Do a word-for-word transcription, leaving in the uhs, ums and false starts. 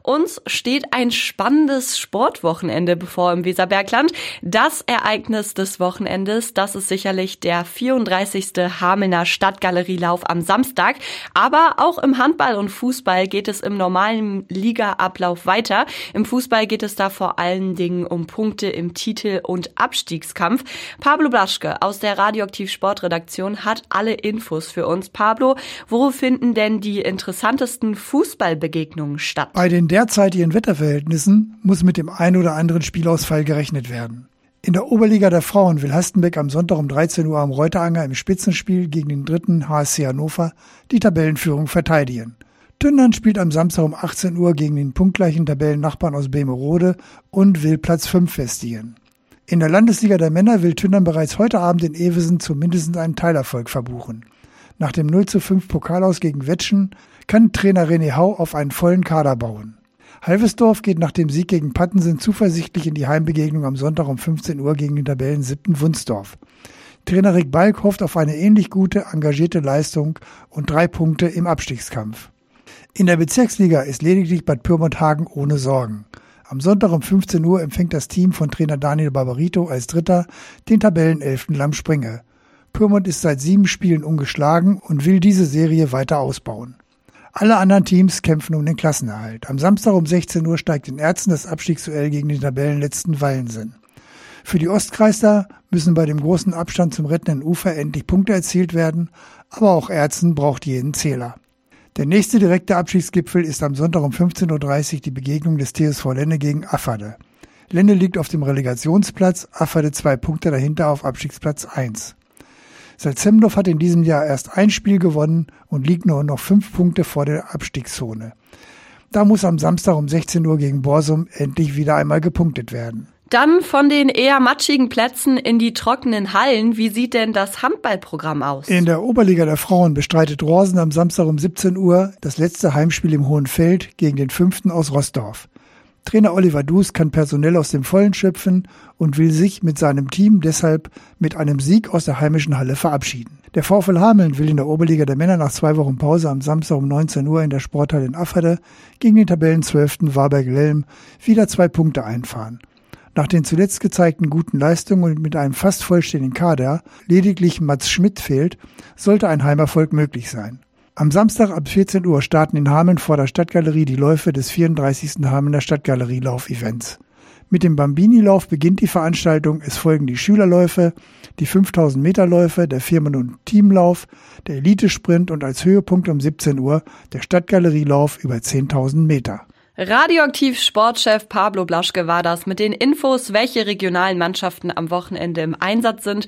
Uns steht ein spannendes Sportwochenende bevor im Weserbergland. Das Ereignis des Wochenendes, das ist sicherlich der vierunddreißigste Hamelner Stadtgalerielauf am Samstag. Aber auch im Handball und Fußball geht es im normalen Ligaablauf weiter. Im Fußball geht es da vor allen Dingen um Punkte im Titel- und Abstiegskampf. Pablo Blaschke aus der Radioaktiv Sportredaktion hat alle Infos für uns. Pablo, wo finden denn die interessantesten Fußballbegegnungen statt? Bei den derzeitigen Wetterverhältnissen muss mit dem ein oder anderen Spielausfall gerechnet werden. In der Oberliga der Frauen will Hastenbeck am Sonntag um dreizehn Uhr am Reuteranger im Spitzenspiel gegen den dritten H S C Hannover die Tabellenführung verteidigen. Tündern spielt am Samstag um achtzehn Uhr gegen den punktgleichen Tabellennachbarn aus Bemerode und will Platz fünf festigen. In der Landesliga der Männer will Tündern bereits heute Abend in Evesen zumindest einen Teilerfolg verbuchen. Nach dem null zu fünf Pokalaus gegen Wetschen kann Trainer René Hau auf einen vollen Kader bauen. Halvesdorf geht nach dem Sieg gegen Pattensen zuversichtlich in die Heimbegegnung am Sonntag um fünfzehn Uhr gegen den Tabellensiebten Wunsdorf. Trainer Rick Balk hofft auf eine ähnlich gute, engagierte Leistung und drei Punkte im Abstiegskampf. In der Bezirksliga ist lediglich Bad Pyrmont-Hagen ohne Sorgen. Am Sonntag um fünfzehn Uhr empfängt das Team von Trainer Daniel Barbarito als Dritter den Tabellenelften Lamm Springe. Pyrmont ist seit sieben Spielen ungeschlagen und will diese Serie weiter ausbauen. Alle anderen Teams kämpfen um den Klassenerhalt. Am Samstag um sechzehn Uhr steigt in Erzen das Abstiegsduell gegen den Tabellenletzten Wallensen. Für die Ostkreister müssen bei dem großen Abstand zum rettenden Ufer endlich Punkte erzielt werden, aber auch Erzen braucht jeden Zähler. Der nächste direkte Abstiegsgipfel ist am Sonntag um fünfzehn Uhr dreißig die Begegnung des T S V Lenne gegen Afferde. Lenne liegt auf dem Relegationsplatz, Afferde zwei Punkte dahinter auf Abstiegsplatz eins. Salzhemdorf hat in diesem Jahr erst ein Spiel gewonnen und liegt nur noch fünf Punkte vor der Abstiegszone. Da muss am Samstag um sechzehn Uhr gegen Borsum endlich wieder einmal gepunktet werden. Dann von den eher matschigen Plätzen in die trockenen Hallen. Wie sieht denn das Handballprogramm aus? In der Oberliga der Frauen bestreitet Rosen am Samstag um siebzehn Uhr das letzte Heimspiel im Hohenfeld gegen den Fünften aus Roßdorf. Trainer Oliver Dus kann personell aus dem Vollen schöpfen und will sich mit seinem Team deshalb mit einem Sieg aus der heimischen Halle verabschieden. Der VfL Hameln will in der Oberliga der Männer nach zwei Wochen Pause am Samstag um neunzehn Uhr in der Sporthalle in Afferde gegen den Tabellenzwölften Warberg-Lelm wieder zwei Punkte einfahren. Nach den zuletzt gezeigten guten Leistungen und mit einem fast vollständigen Kader, lediglich Mats Schmidt fehlt, sollte ein Heimerfolg möglich sein. Am Samstag ab vierzehn Uhr starten in Hameln vor der Stadtgalerie die Läufe des vierunddreißigsten Hamelner Stadtgalerielauf-Events. Mit dem Bambini-Lauf beginnt die Veranstaltung. Es folgen die Schülerläufe, die fünftausend Meter Läufe, der Firmen- und Teamlauf, der Elitesprint und als Höhepunkt um siebzehn Uhr der Stadtgalerielauf über zehntausend Meter. Radioaktiv Sportchef Pablo Blaschke war das mit den Infos, welche regionalen Mannschaften am Wochenende im Einsatz sind.